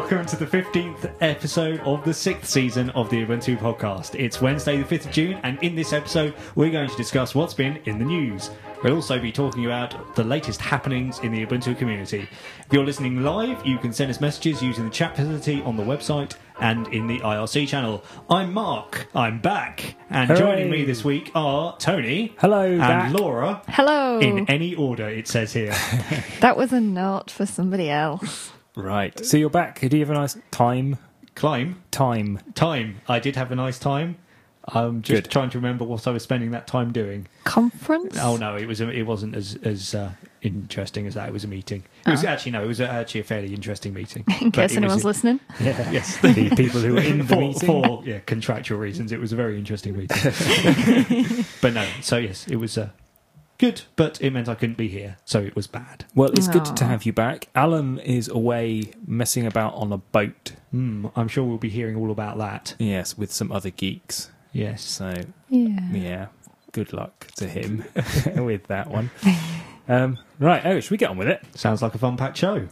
welcome to the 15th episode of the 6th season of the Ubuntu podcast. It's Wednesday the 5th of June, and in this episode we're going to discuss what's been in the news. We'll also be talking about the latest happenings in the Ubuntu community. If you're listening live, you can send us messages using the chat facility on the website and in the IRC channel. I'm Mark, I'm back, and Hooray. Joining me this week are Tony. Hello, and back. Laura. Hello. In any order, it says here. That was a note for somebody else. Right. So you're back. Do you have a nice time? Time. I did have a nice time. I'm just Good. trying to remember what I was spending that time doing. Conference? Oh no, it wasn't as interesting as that. It was a meeting. It was actually a fairly interesting meeting. In case anyone's listening. Yeah, yes. The people who were in the meeting? For contractual reasons, it was a very interesting meeting. But no, so yes, it was good, but it meant I couldn't be here, so it was bad. Well, it's good Aw. to have you back. Alan is away messing about on a boat. I'm sure we'll be hearing all about that. Yes, with some other geeks. Yes. So, Yeah. good luck to him with that one. Right, should we get on with it? Sounds like a fun-packed show.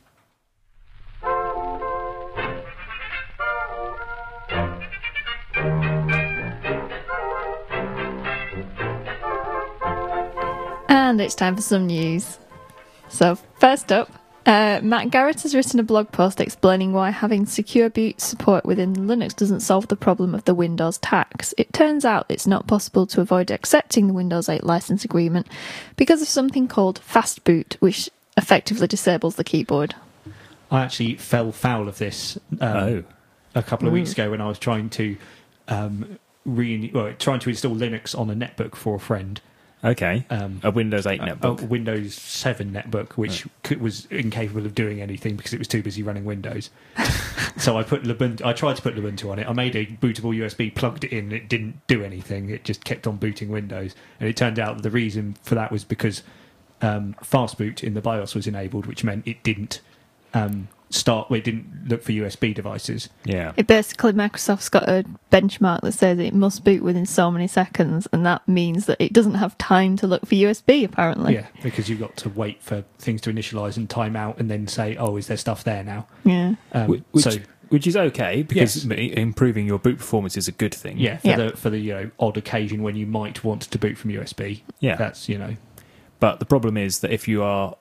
And it's time for some news. So, first up, Matt Garrett has written a blog post explaining why having secure boot support within Linux doesn't solve the problem of the Windows tax. It turns out it's not possible to avoid accepting the Windows 8 license agreement because of something called fast boot, which effectively disables the keyboard. I actually fell foul of this a couple of weeks ago when I was trying to trying to install Linux on a netbook for a friend. Okay. A Windows 8 netbook. A Windows 7 netbook, which was incapable of doing anything because it was too busy running Windows. So I tried to put Ubuntu on it. I made a bootable USB, plugged it in, it didn't do anything. It just kept on booting Windows. And it turned out that the reason for that was because fast boot in the BIOS was enabled, which meant it didn't it didn't look for USB devices. Yeah. It basically, Microsoft's got a benchmark that says it must boot within so many seconds, and that means that it doesn't have time to look for USB, apparently. Yeah, because you've got to wait for things to initialise and time out and then say, oh, is there stuff there now? Yeah. Which is okay, because improving your boot performance is a good thing. Yeah, for the odd occasion when you might want to boot from USB. Yeah. That's, But the problem is that if you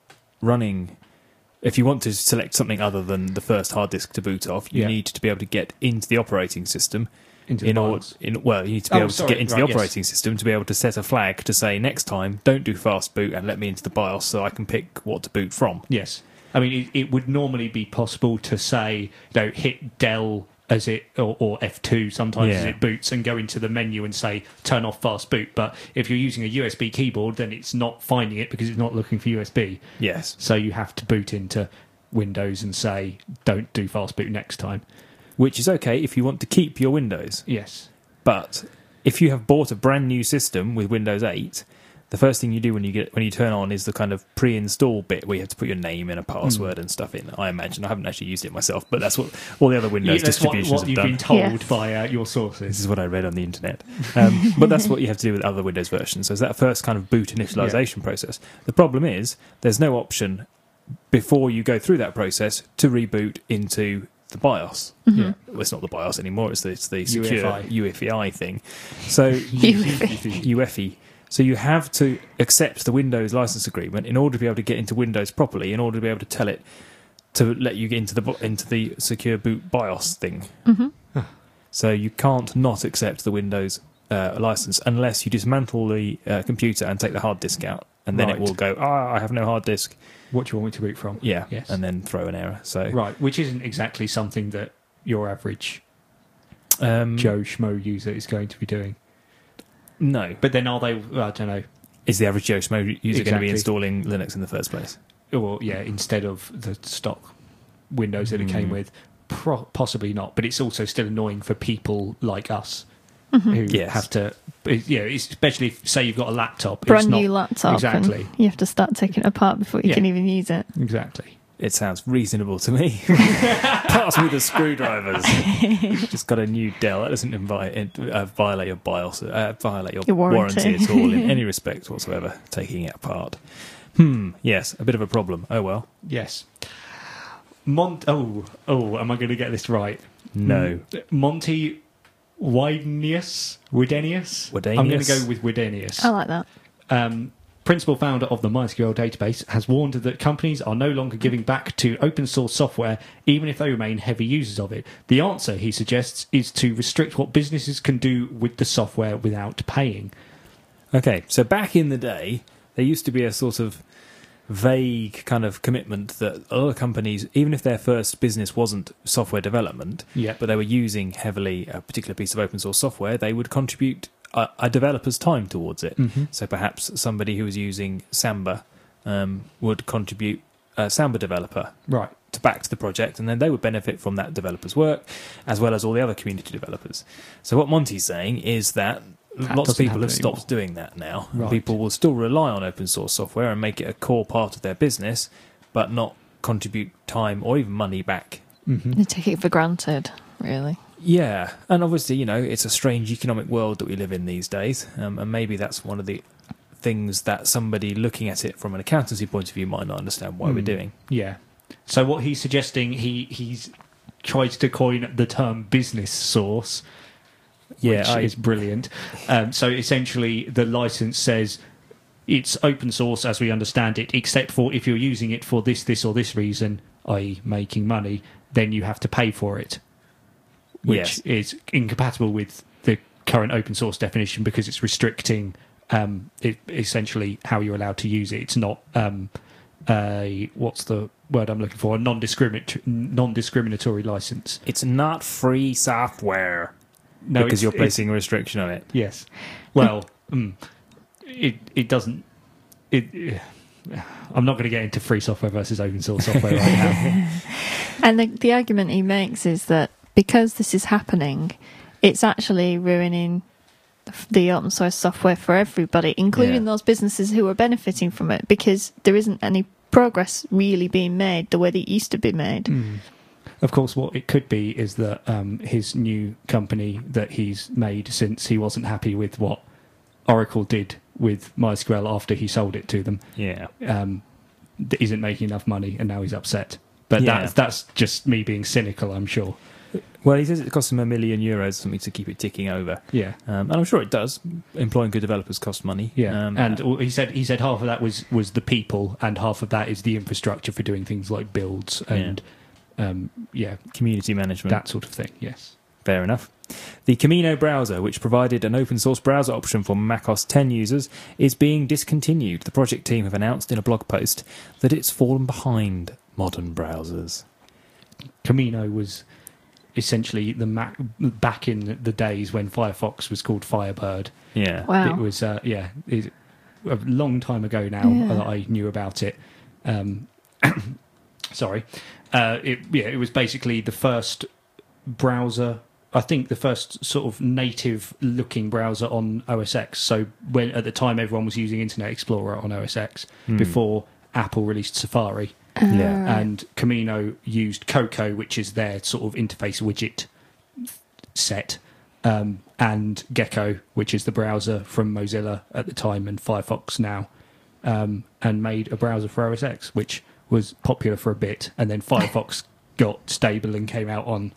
want to select something other than the first hard disk to boot off, you need to be able to get into the operating system. You need to be able to get into the operating system to be able to set a flag to say, next time, don't do fast boot and let me into the BIOS so I can pick what to boot from. Yes. I mean, it would normally be possible to say, hit Del as it or F2 sometimes as it boots and go into the menu and say turn off fast boot, but if you're using a USB keyboard then it's not finding it because it's not looking for USB. Yes. So you have to boot into Windows and say don't do fast boot next time. Which is okay if you want to keep your Windows. Yes. But if you have bought a brand new system with Windows 8, the first thing you do when you turn on is the kind of pre-install bit where you have to put your name and a password and stuff in. I imagine. I haven't actually used it myself, but that's what all the other Windows distributions what have you've done. been told by your sources. This is what I read on the internet. But that's what you have to do with other Windows versions. So it's that first kind of boot initialization process. The problem is there's no option before you go through that process to reboot into the BIOS. Mm-hmm. Yeah. Well, it's not the BIOS anymore. It's the secure UEFI. UEFI thing. So UEFI. So you have to accept the Windows license agreement in order to be able to get into Windows properly, in order to be able to tell it to let you get into the secure boot BIOS thing. Mm-hmm. So you can't not accept the Windows license unless you dismantle the computer and take the hard disk out, and then it will go, I have no hard disk. What do you want me to boot from? Yeah, yes. And then throw an error. So which isn't exactly something that your average Joe Schmo user is going to be doing. No. But then are they, I don't know. Is the average Joe Schmo user going to be installing Linux in the first place? Or, instead of the stock Windows that it came with, possibly not. But it's also still annoying for people like us who have to, especially if, say, you've got a laptop. Brand new laptop. Exactly. And you have to start taking it apart before you can even use it. Exactly. It sounds reasonable to me. Pass me the screwdrivers. Just got a new Dell. That doesn't violate your BIOS, violate your warranty at all in any respect whatsoever, taking it apart. Yes, a bit of a problem. Oh well. Yes. am I going to get this right? No. Monty Widenius? I'm going to go with Widenius. I like that. Principal founder of the MySQL database, has warned that companies are no longer giving back to open source software, even if they remain heavy users of it. The answer, he suggests, is to restrict what businesses can do with the software without paying. Okay, so back in the day, there used to be a sort of vague kind of commitment that a lot of companies, even if their first business wasn't software development, but they were using heavily a particular piece of open source software, they would contribute a developer's time towards it. Mm-hmm. So perhaps somebody who was using Samba would contribute a Samba developer back to the project, and then they would benefit from that developer's work, as well as all the other community developers. So what Monty's saying is that lots of people have stopped doing that now. Right. People will still rely on open source software and make it a core part of their business, but not contribute time or even money back. Mm-hmm. They take it for granted, really. Yeah, and obviously, it's a strange economic world that we live in these days, and maybe that's one of the things that somebody looking at it from an accountancy point of view might not understand why we're doing. Yeah. So what he's suggesting, he's tried to coin the term business source, which is brilliant. So essentially, the license says it's open source as we understand it, except for if you're using it for this or this reason, i.e. making money, then you have to pay for it. Which is incompatible with the current open source definition because it's restricting essentially how you're allowed to use it. It's not what's the word I'm looking for? A non-discriminatory license. It's not free software because you're placing a restriction on it. Yes. Well, it doesn't. I'm not going to get into free software versus open source software right now. And the argument he makes is that because this is happening, it's actually ruining the open source software for everybody, including those businesses who are benefiting from it, because there isn't any progress really being made the way that it used to be made. Of course, what it could be is that his new company that he's made, since he wasn't happy with what Oracle did with MySQL after he sold it to them, isn't making enough money, and now he's upset. But that's just me being cynical, I'm sure. Well, he says it costs him €1 million or something to keep it ticking over. Yeah, and I'm sure it does. Employing good developers costs money. Yeah, and he said half of that was the people, and half of that is the infrastructure for doing things like builds and community management, that sort of thing. Yes, fair enough. The Camino browser, which provided an open source browser option for macOS 10 users, is being discontinued. The project team have announced in a blog post that it's fallen behind modern browsers. Camino was essentially the Mac back in the days when Firefox was called Firebird. Yeah. Wow. It was it's a long time ago now that I knew about it. Sorry. It was basically the first browser, I think the first sort of native looking browser on OS X. So when at the time everyone was using Internet Explorer on OS X before Apple released Safari. And Camino used Cocoa, which is their sort of interface widget set, and Gecko, which is the browser from Mozilla at the time and Firefox now, and made a browser for OS X, which was popular for a bit, and then Firefox got stable and came out on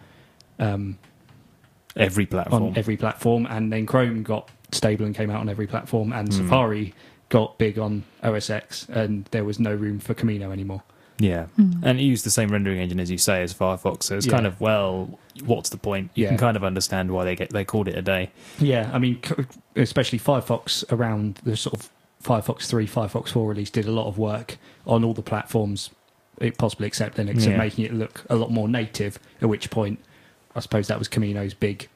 every platform, and then Chrome got stable and came out on every platform, and Safari got big on OS X, and there was no room for Camino anymore. Yeah, and it used the same rendering engine, as you say, as Firefox, so it's kind of, what's the point? You can kind of understand why they called it a day. Yeah, I mean, especially Firefox around the sort of Firefox 3, Firefox 4 release did a lot of work on all the platforms, possibly except Linux, and making it look a lot more native, at which point I suppose that was Camino's big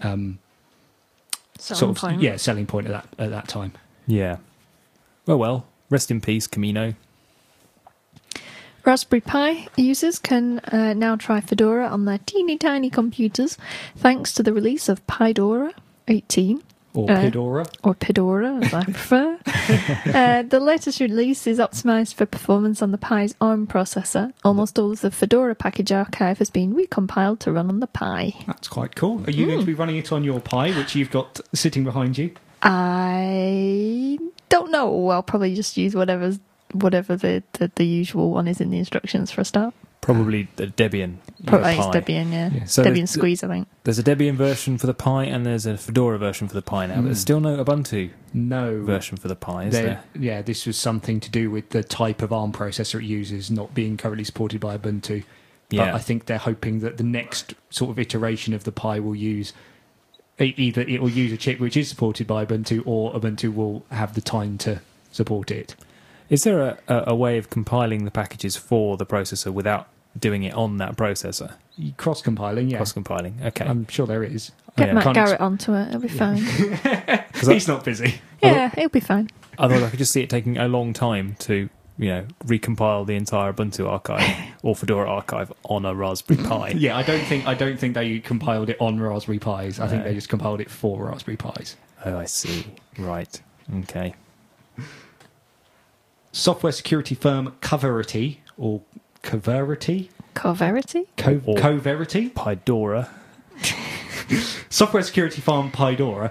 selling point at that time. Yeah. Well, rest in peace, Camino. Raspberry Pi users can now try Fedora on their teeny tiny computers thanks to the release of Pidora 18. Or Pidora. Or Pidora, as I prefer. The latest release is optimised for performance on the Pi's ARM processor. Almost all of the Fedora package archive has been recompiled to run on the Pi. That's quite cool. Are you going to be running it on your Pi, which you've got sitting behind you? I don't know. I'll probably just use whatever the usual one is in the instructions for a start. Probably the Debian. Probably it's Debian, yeah. So Debian Squeeze, I think. There's a Debian version for the Pi, and there's a Fedora version for the Pi now, but there's still no Ubuntu version for the Pi, is there? Yeah, this was something to do with the type of ARM processor it uses not being currently supported by Ubuntu. But I think they're hoping that the next sort of iteration of the Pi will use either it will use a chip which is supported by Ubuntu, or Ubuntu will have the time to support it. Is there a way of compiling the packages for the processor without doing it on that processor? Cross-compiling, yeah. Cross-compiling, okay. I'm sure there is. Get Matt Garrett onto it, it'll be fine. He's not busy. Yeah, he'll be fine. Otherwise I could just see it taking a long time to, recompile the entire Ubuntu archive or Fedora archive on a Raspberry Pi. Yeah, I don't think they compiled it on Raspberry Pis. I think they just compiled it for Raspberry Pis. Oh, I see. Right. Okay. Software security firm Coverity, or Coverity? Coverity? Coverity? Pydora. Software security firm Pydora.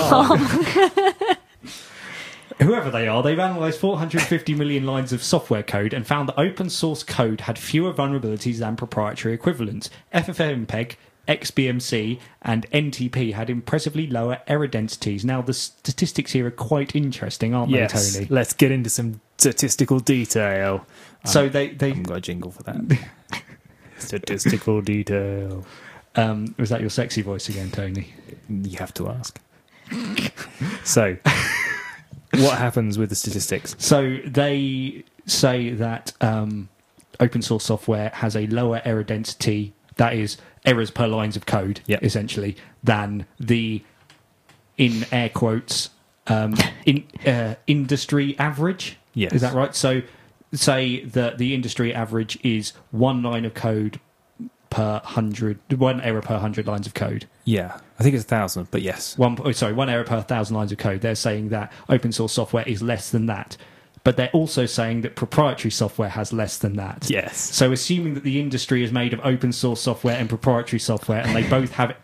Whoever they are, they've analysed 450 million lines of software code and found that open source code had fewer vulnerabilities than proprietary equivalents. FFmpeg, XBMC and NTP had impressively lower error densities. Now, the statistics here are quite interesting, aren't they, Tony? Let's get into some statistical detail. So I haven't got a jingle for that. Statistical detail. Was that your sexy voice again, Tony? You have to ask. So, what happens with the statistics? So they say that open source software has a lower error density, that is, errors per lines of code, essentially, than the, in air quotes, industry average. Yes. Is that right? So say that the industry average is one line of code per 100, one error per 100 lines of code. Yeah, I think it's 1,000, but yes. One error per 1,000 lines of code. They're saying that open source software is less than that. But they're also saying that proprietary software has less than that. Yes. So assuming that the industry is made of open source software and proprietary software, and they both have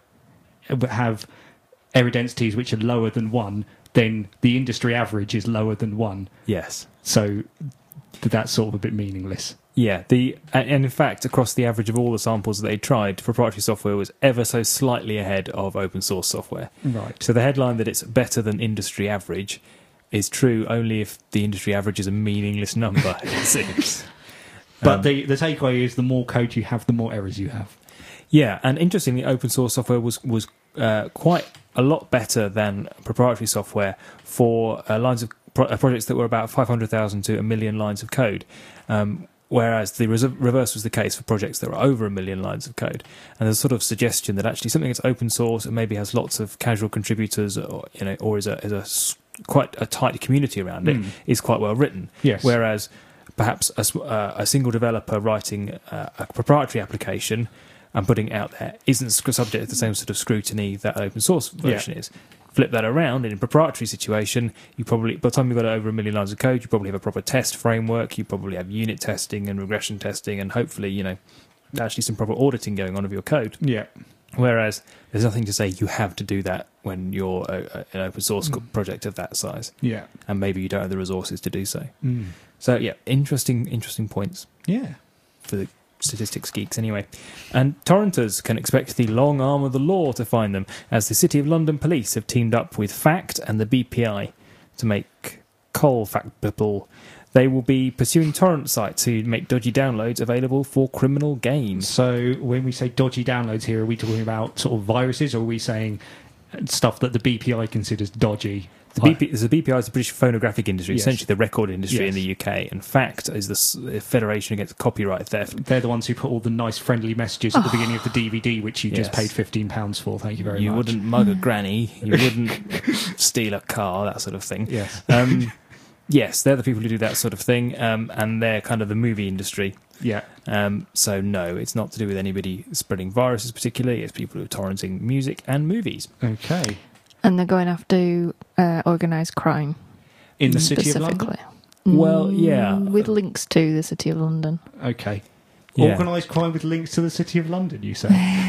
error densities which are lower than 1, then the industry average is lower than 1. Yes. So that's sort of a bit meaningless. Yeah, and in fact, across the average of all the samples that they tried, proprietary software was ever so slightly ahead of open source software. Right. So the headline that it's better than industry average is true only if the industry average is a meaningless number, it seems. But the takeaway is the more code you have, the more errors you have. Yeah, and interestingly, open source software was quite a lot better than proprietary software for lines of projects that were about 500,000 to 1 million lines of code. Whereas the reverse was the case for projects that were over 1 million lines of code. And there's a sort of suggestion that actually something that's open source and maybe has lots of casual contributors, or is quite a tight community around it, is quite well written. Yes. Whereas perhaps a single developer writing a proprietary application and putting it out there isn't subject to the same sort of scrutiny that an open source version is. Flip that around, in a proprietary situation, you probably, by the time you've got over 1 million lines of code, you probably have a proper test framework, you probably have unit testing and regression testing, and hopefully, actually some proper auditing going on of your code. Yeah. Whereas there's nothing to say you have to do that when you're an open source project of that size. Yeah. And maybe you don't have the resources to do so. So, yeah, interesting points. Yeah. For the statistics geeks anyway. And torrenters can expect the long arm of the law to find them, as the City of London Police have teamed up with FACT and the BPI to make Colfactable. They will be pursuing torrent sites who make dodgy downloads available for criminal gain. So when we say dodgy downloads here, are we talking about sort of viruses, or are we saying stuff that the BPI considers dodgy? The BPI is the British phonographic industry, yes. Essentially the record industry in the UK, and FACT is the Federation Against Copyright Theft. They're the ones who put all the nice friendly messages at the beginning of the DVD, which you just paid £15 for. Thank you very much. You wouldn't mug a granny, you wouldn't steal a car, that sort of thing. Yes. Yes, they're the people who do that sort of thing, and they're kind of the movie industry. Yeah. So no, it's not to do with anybody spreading viruses particularly, it's people who are torrenting music and movies. Okay. And they're going after organised crime. In the City of London? Well, yeah. With links to the City of London. Okay. Yeah. Organised crime with links to the City of London, you say?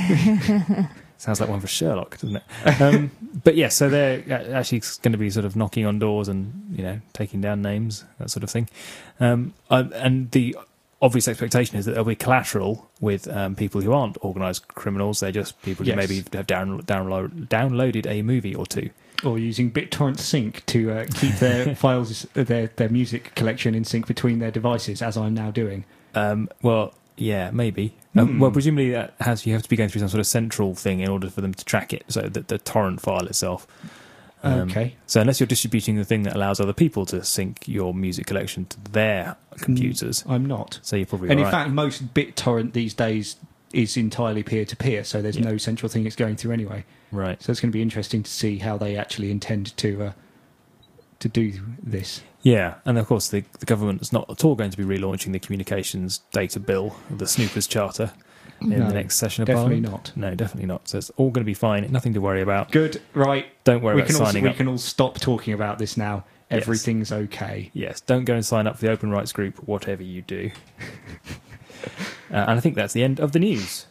Sounds like one for Sherlock, doesn't it? But yeah, so they're actually going to be sort of knocking on doors and, taking down names, that sort of thing. And the obvious expectation is that there'll be collateral with people who aren't organised criminals. They're just people who maybe have downloaded a movie or two. Or using BitTorrent Sync to keep their files, their music collection in sync between their devices, as I'm now doing. Well, yeah, maybe. Well, presumably you have to be going through some sort of central thing in order for them to track it, so that the torrent file itself. Okay. So unless you're distributing the thing that allows other people to sync your music collection to their computers, I'm not. So you're probably and right. In fact, most BitTorrent these days is entirely peer-to-peer, so there's no central thing it's going through anyway. Right. So it's going to be interesting to see how they actually intend to do this. Yeah, and of course the government is not at all going to be relaunching the communications data bill, the Snoopers Charter, in the next session of Parliament. Not. No, definitely not. So it's all going to be fine. Nothing to worry about. Good. Right. Don't worry about signing up. We can all stop talking about this now. Everything's okay. Yes. Don't go and sign up for the Open Rights Group, whatever you do. And I think that's the end of the news.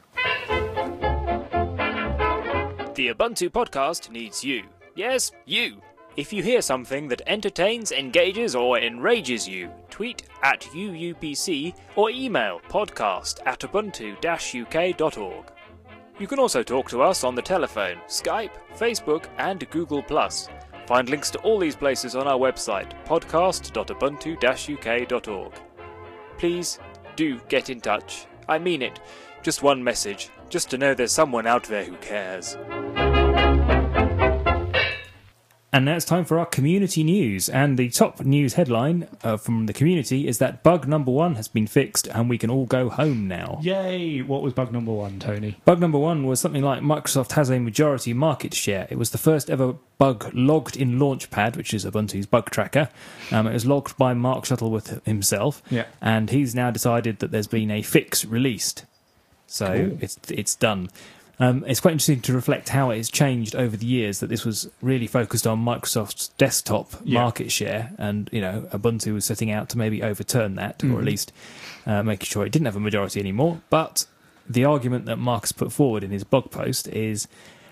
The Ubuntu podcast needs you. Yes, you. If you hear something that entertains, engages, or enrages you, tweet at UUPC or email podcast@ubuntu-uk.org. You can also talk to us on the telephone, Skype, Facebook, and Google+. Find links to all these places on our website, podcast.ubuntu-uk.org. Please do get in touch. I mean it. Just one message, just to know there's someone out there who cares. And now it's time for our community news. And the top news headline from the community is that bug number 1 has been fixed and we can all go home now. Yay! What was bug number 1, Tony? Bug number 1 was something like Microsoft has a majority market share. It was the first ever bug logged in Launchpad, which is Ubuntu's bug tracker. It was logged by Mark Shuttleworth himself. Yeah. And he's now decided that there's been a fix released. So it's done. It's quite interesting to reflect how it has changed over the years, that this was really focused on Microsoft's desktop market share, and Ubuntu was setting out to maybe overturn that, or at least making sure it didn't have a majority anymore. But the argument that Mark has put forward in his blog post is,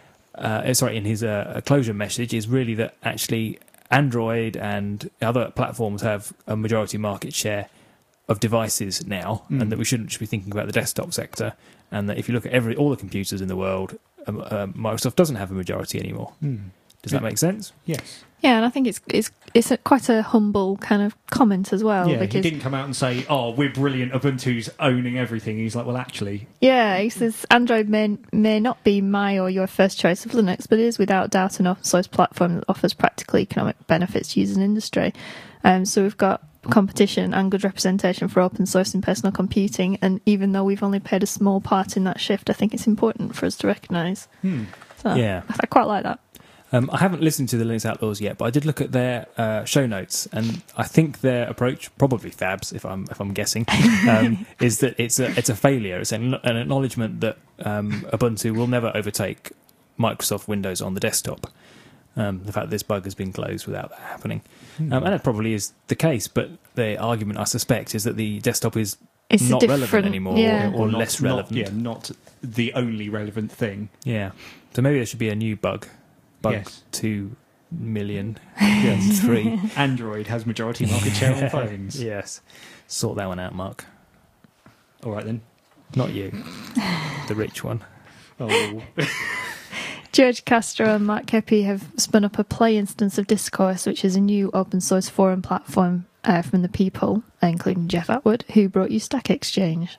in his closure message, is really that actually Android and other platforms have a majority market share of devices now, and that we shouldn't just be thinking about the desktop sector, and that if you look at all the computers in the world, Microsoft doesn't have a majority anymore. Does that make sense? Yes. Yeah, and I think it's quite a humble kind of comment as well. Yeah, because he didn't come out and say, "Oh, we're brilliant. Ubuntu's owning everything." He's like, "Well, actually." Yeah, he says Android may not be my or your first choice of Linux, but it is without doubt an open source platform that offers practical economic benefits to users and industry. So we've got competition and good representation for open source in personal computing, and even though we've only played a small part in that shift, I think it's important for us to recognise. So yeah, I quite like that. I haven't listened to the Linux Outlaws yet, but I did look at their show notes, and I think their approach, probably Fabs, if I'm guessing, is that it's a failure. It's an acknowledgement that Ubuntu will never overtake Microsoft Windows on the desktop. The fact that this bug has been closed without that happening. And it probably is the case, but the argument, I suspect, is that the desktop is not relevant anymore, or less relevant. Not the only relevant thing. Yeah. So maybe there should be a new bug. Bug 2 million. Yes. 3. Android has majority market share on phones. Yes. Sort that one out, Mark. All right, then. Not you. The rich one. Oh. George Castro and Mark Kepi have spun up a Play instance of Discourse, which is a new open source forum platform from the people, including Jeff Atwood, who brought you Stack Exchange.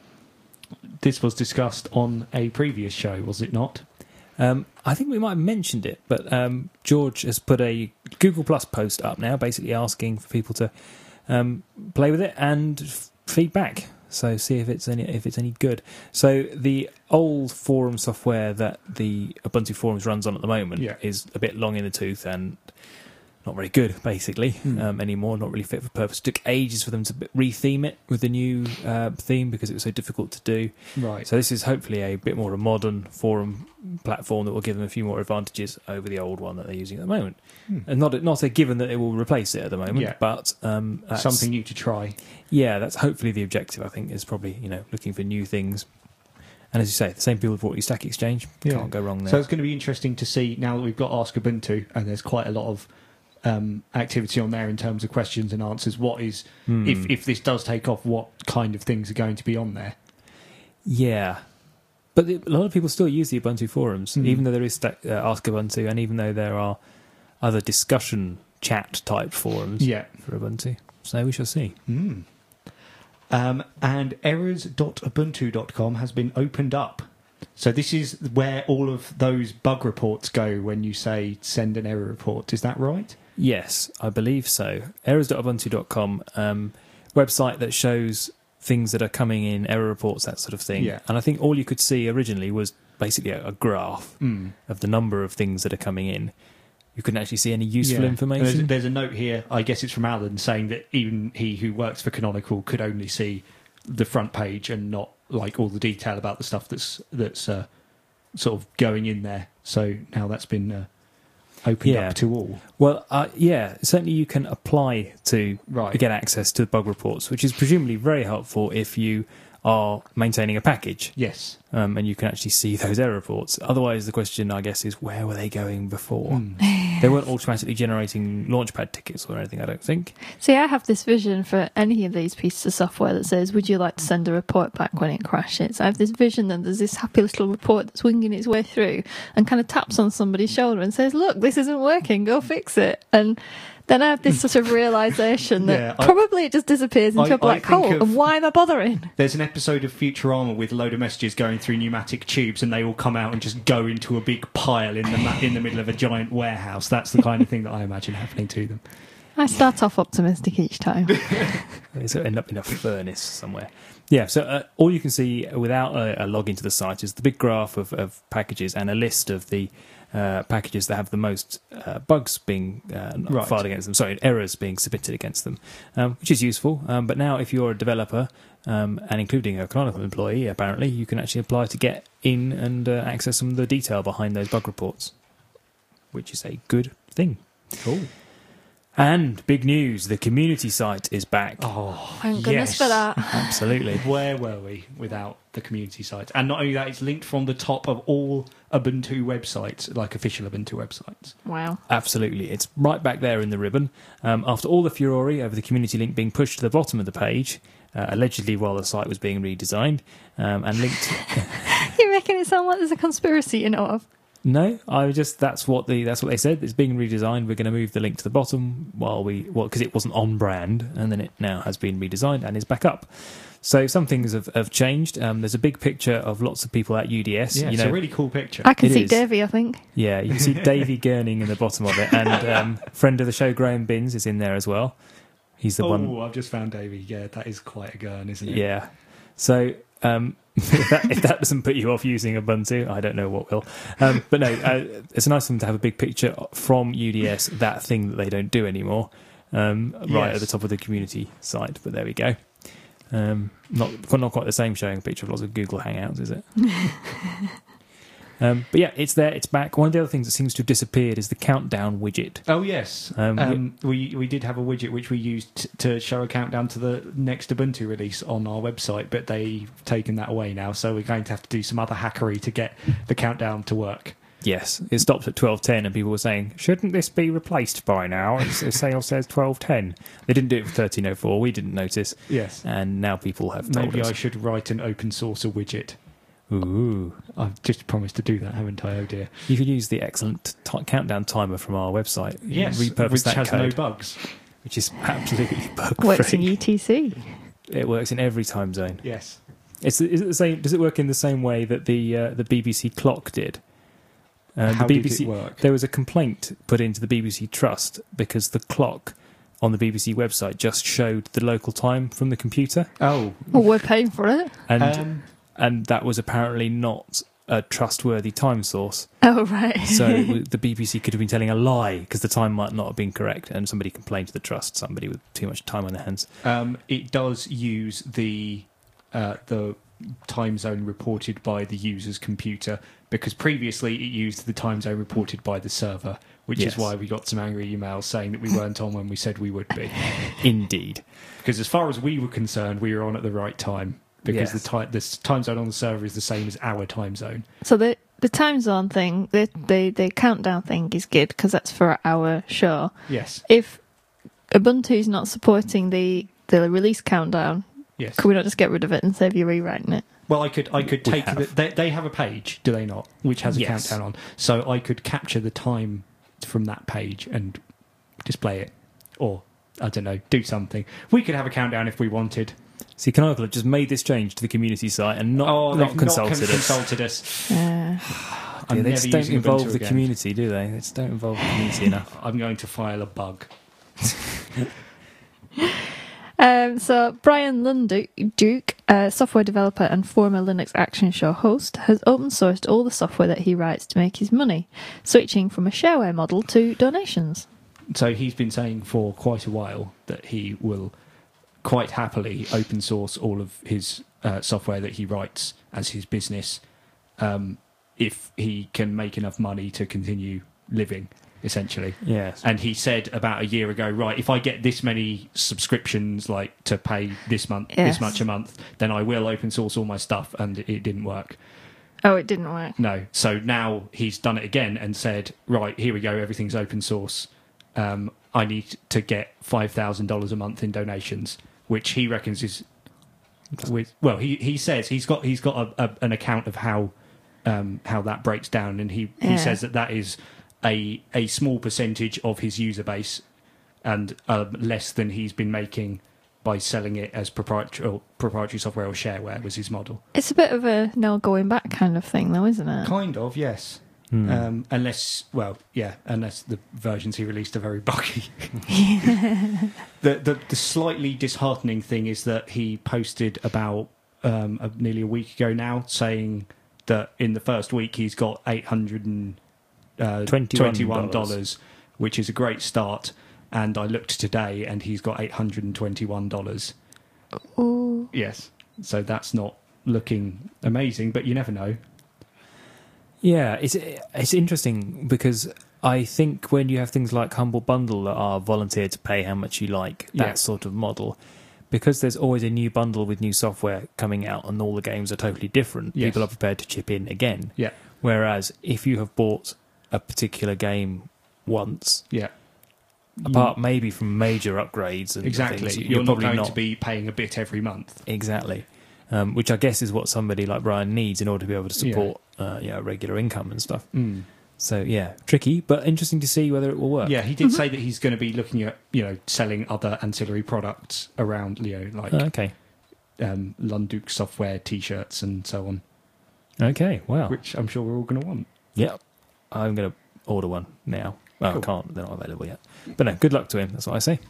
This was discussed on a previous show, was it not? I think we might have mentioned it, but George has put a Google Plus post up now, basically asking for people to play with it and feedback. So see if it's any good. So the old forum software that the Ubuntu forums runs on at the moment is a bit long in the tooth and not very good, basically, anymore. Not really fit for purpose. It took ages for them to retheme it with the new theme because it was so difficult to do. Right. So this is hopefully a bit more of a modern forum platform that will give them a few more advantages over the old one that they're using at the moment. And not a given that it will replace it at the moment, but that's something new to try. Yeah, that's hopefully the objective. I think is probably looking for new things. And as you say, the same people have brought you Stack Exchange. Can't go wrong there. So it's going to be interesting to see now that we've got Ask Ubuntu, and there's quite a lot of activity on there in terms of questions and answers. What is if this does take off, what kind of things are going to be on there? Yeah, but a lot of people still use the Ubuntu forums, even though there is Ask Ubuntu, and even though there are other discussion chat type forums for Ubuntu. So we shall see. And errors.ubuntu.com has been opened up. So this is where all of those bug reports go when you say send an error report. Is that right? Yes, I believe so. Errors.ubuntu.com, website that shows things that are coming in, error reports, that sort of thing. Yeah. And I think all you could see originally was basically a graph of the number of things that are coming in. You couldn't actually see any useful information. There's a note here, I guess it's from Alan, saying that even he who works for Canonical could only see the front page and not like all the detail about the stuff that's sort of going in there. So now that's been opened up to all. Well, certainly you can apply to get access to the bug reports, which is presumably very helpful if you are maintaining a package. Yes. And you can actually see those error reports. Otherwise, the question, I guess, is where were they going before? They weren't automatically generating Launchpad tickets or anything, I don't think. See, I have this vision for any of these pieces of software that says, would you like to send a report back when it crashes? I have this vision that there's this happy little report that's winging its way through and kind of taps on somebody's shoulder and says, look, this isn't working, go fix it. And then I have this sort of realisation that probably it just disappears into a black hole. And why am I bothering? There's an episode of Futurama with a load of messages going through pneumatic tubes, and they all come out and just go into a big pile in the middle of a giant warehouse. That's the kind of thing that I imagine happening to them. I start off optimistic each time. So end up in a furnace somewhere. Yeah, so all you can see without a login to the site is the big graph of packages and a list of the packages that have the most bugs being filed against them. Sorry, errors being submitted against them, which is useful. But now if you're a developer, and including a Canonical employee, apparently, you can actually apply to get in and access some of the detail behind those bug reports, which is a good thing. Cool. And big news, the community site is back. Oh, thank goodness for that. Absolutely. Where were we without the community site? And not only that, it's linked from the top of all Ubuntu websites, like official Ubuntu websites. Wow. Absolutely. It's right back there in the ribbon. After all the furore over the community link being pushed to the bottom of the page, allegedly while the site was being redesigned, and linked... You're making it sound like there's a conspiracy you know of. No, that's what they said. It's being redesigned. We're going to move the link to the bottom because it wasn't on brand, and then it now has been redesigned and is back up. So some things have changed. There's a big picture of lots of people at UDS. Yeah, it's a really cool picture. I can see Davey, I think. Yeah, you can see Davey Gurning in the bottom of it, and friend of the show Graham Binns is in there as well. He's the one. Oh, I've just found Davey. Yeah, that is quite a gurn, isn't it? Yeah. So. If that doesn't put you off using Ubuntu, I don't know what will. But no, it's a nice thing to have a big picture from UDS, that thing that they don't do anymore, right at the top of the community site. But there we go. Not quite the same showing a picture of lots of Google Hangouts, is it? But yeah, it's there, it's back. One of the other things that seems to have disappeared is the countdown widget. Oh, yes. We did have a widget which we used to show a countdown to the next Ubuntu release on our website, but they've taken that away now, so we're going to have to do some other hackery to get the countdown to work. Yes, it stopped at 12:10 and people were saying, shouldn't this be replaced by now? Sale says 12:10. They didn't do it for 13:04, we didn't notice. Yes. And now people have told us. Maybe I should write an open source widget. Ooh. I've just promised to do that, haven't I? Oh dear. You could use the excellent countdown timer from our website. Yes, repurpose which that has code, no bugs. Which is absolutely bug-free. Works in UTC. It works in every time zone. Yes. Is it the same? Does it work in the same way that the BBC clock did? How did it work? There was a complaint put into the BBC Trust because the clock on the BBC website just showed the local time from the computer. Oh. Well, we're paying for it. And that was apparently not a trustworthy time source. Oh, right. So the BBC could have been telling a lie because the time might not have been correct, and somebody complained to the Trust, somebody with too much time on their hands. It does use the time zone reported by the user's computer, because previously it used the time zone reported by the server, which is why we got some angry emails saying that we weren't on when we said we would be. Indeed. Because as far as we were concerned, we were on at the right time. Because the time zone on the server is the same as our time zone. So the the time zone thing, the countdown thing is good because that's for our show. Yes. If Ubuntu's not supporting the release countdown, yes, could we not just get rid of it and save you rewriting it? Well, I could take they have a page, do they not, which has a countdown on. So I could capture the time from that page and display it, or I don't know, do something. We could have a countdown if we wanted. See, Canonical have just made this change to the community site and not consulted us. They just don't involve the community, do they? They just don't involve the community enough. I'm going to file a bug. So Brian Lunduke, a software developer and former Linux Action Show host, has open sourced all the software that he writes to make his money, switching from a shareware model to donations. So he's been saying for quite a while that he will quite happily open source all of his software that he writes as his business if he can make enough money to continue living, essentially. Yes. And he said about a year ago, right, if I get this many subscriptions, like to pay this much a month, then I will open source all my stuff, and it didn't work. Oh, it didn't work. No. So now he's done it again and said, right, here we go, everything's open source. I need to get $5,000 a month in donations, which he reckons is he says he's got an account of how that breaks down, and he says that is a small percentage of his user base, and less than he's been making by selling it as proprietary software or shareware was his model. It's a bit of a no going back kind of thing, though, isn't it? Kind of, yes. Unless the versions he released are very buggy. The slightly disheartening thing is that he posted about nearly a week ago now saying that in the first week he's got $821, which is a great start. And I looked today and he's got $821. Ooh. Yes, so that's not looking amazing, but you never know. Yeah, it's interesting because I think when you have things like Humble Bundle that are volunteer to pay how much you like, that sort of model, because there's always a new bundle with new software coming out and all the games are totally different, people are prepared to chip in again. Yeah. Whereas if you have bought a particular game once, apart maybe from major upgrades and things, you're not going to be paying a bit every month. Exactly. Which I guess is what somebody like Brian needs in order to be able to support regular income and stuff. So, tricky, but interesting to see whether it will work. Yeah, he did say that he's going to be looking at, selling other ancillary products around, Lunduke software, T-shirts and so on. Okay, wow. Which I'm sure we're all going to want. Yeah, I'm going to order one now. Well, cool. I can't, they're not available yet. But no, good luck to him, that's what I say.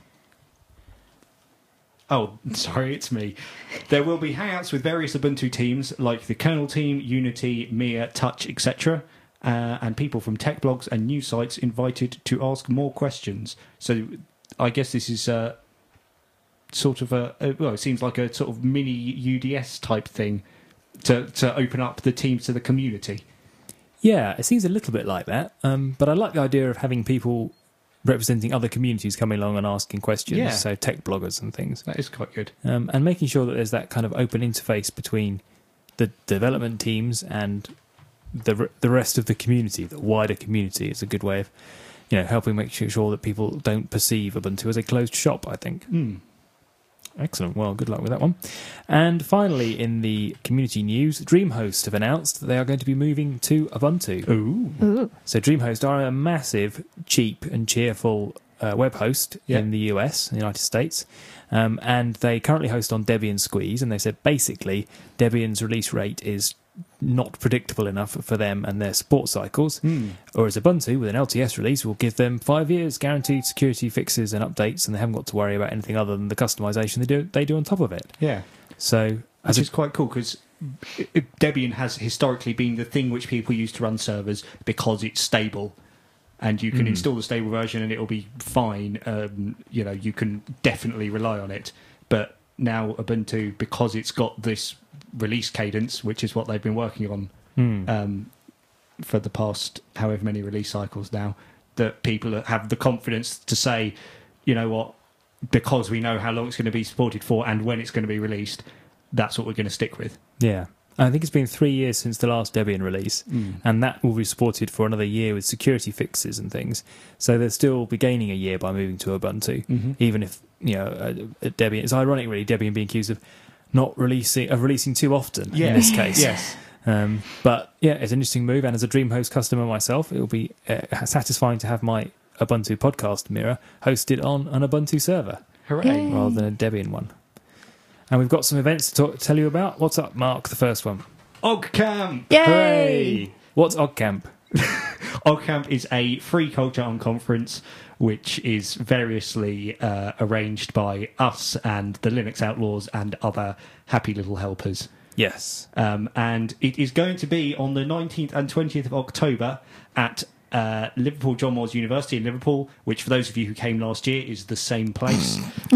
Oh, sorry, it's me. There will be hangouts with various Ubuntu teams like the kernel team, Unity, Mia, Touch, etc., and people from tech blogs and news sites invited to ask more questions. So I guess this is sort of it seems like a sort of mini UDS type thing to open up the teams to the community. Yeah, it seems a little bit like that, but I like the idea of having people representing other communities coming along and asking questions, so tech bloggers and things. That is quite good. And making sure that there's that kind of open interface between the development teams and the rest of the community, the wider community, is a good way of helping make sure that people don't perceive Ubuntu as a closed shop, I think. Excellent. Well, good luck with that one. And finally, in the community news, DreamHost have announced that they are going to be moving to Ubuntu. Ooh. So DreamHost are a massive, cheap and cheerful web host in the US, the United States. And they currently host on Debian Squeeze, and they said basically Debian's release rate is not predictable enough for them and their support cycles, whereas Ubuntu with an LTS release will give them 5 years guaranteed security fixes and updates, and they haven't got to worry about anything other than the customization they do on top of it. So which is quite cool, because Debian has historically been the thing which people use to run servers because it's stable, and you can install the stable version and it will be fine. You can definitely rely on it. But now Ubuntu, because it's got this release cadence, which is what they've been working on for the past however many release cycles now, that people have the confidence to say, you know what, because we know how long it's going to be supported for and when it's going to be released, that's what we're going to stick with. Yeah. I think it's been 3 years since the last Debian release, and that will be supported for another year with security fixes and things. So they'll still be gaining a year by moving to Ubuntu, even if Debian. It's ironic, really, Debian being accused of releasing too often in this case. Yes. But yeah, it's an interesting move, and as a DreamHost customer myself, it will be satisfying to have my Ubuntu podcast mirror hosted on an Ubuntu server. Hooray! Rather than a Debian one. And we've got some events to tell you about. What's up, Mark? The first one. OggCamp! Yay! Hooray! What's OggCamp? OggCamp is a free Culture conference which is variously arranged by us and the Linux Outlaws and other happy little helpers. Yes. And it is going to be on the 19th and 20th of October at Liverpool John Moores University in Liverpool, which for those of you who came last year is the same place.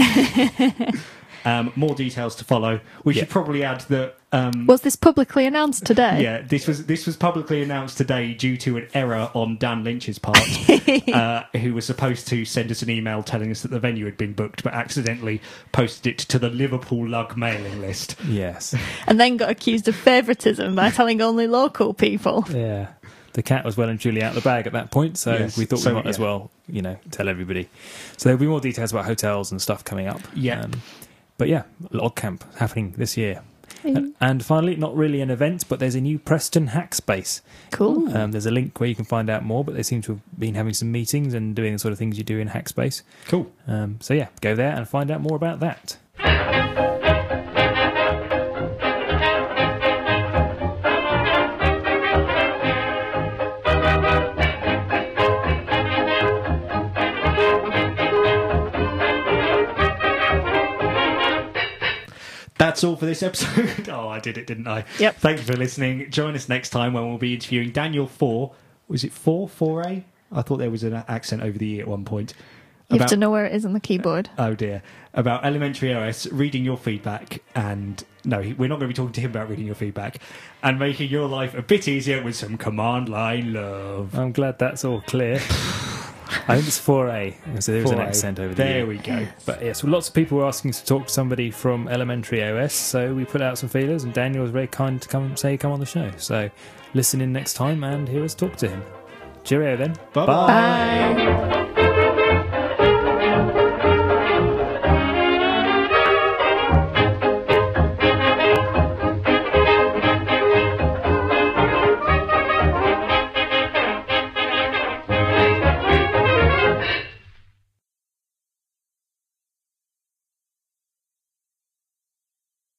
More details to follow. We should probably add that... was this publicly announced today? Yeah, this was publicly announced today due to an error on Dan Lynch's part, who was supposed to send us an email telling us that the venue had been booked, but accidentally posted it to the Liverpool Lug mailing list. Yes. And then got accused of favouritism by telling only local people. Yeah. The cat was well and truly out of the bag at that point, so we thought we might as well, tell everybody. So there'll be more details about hotels and stuff coming up. Yeah. But yeah, OggCamp happening this year. And finally, not really an event, but there's a new Preston Hackspace. Cool. There's a link where you can find out more, but they seem to have been having some meetings and doing the sort of things you do in Hackspace. Cool. So yeah, go there and find out more about that. That's all for this episode. Oh, I did it, didn't I? Yep. Thank you for listening. Join us next time when we'll be interviewing Daniel 4. Was it 4? 4A? I thought there was an accent over the E at one point. You have to know where it is on the keyboard. Oh, dear. About Elementary OS, reading your feedback, and... No, we're not going to be talking to him about reading your feedback, and making your life a bit easier with some command line love. I'm glad that's all clear. I think it's 4A, so there is an accent over there. There we go. But yes, lots of people were asking to talk to somebody from Elementary OS, so we put out some feelers, and Daniel was very kind to come on the show. So listen in next time and hear us talk to him. Cheerio then. Bye-bye. Bye.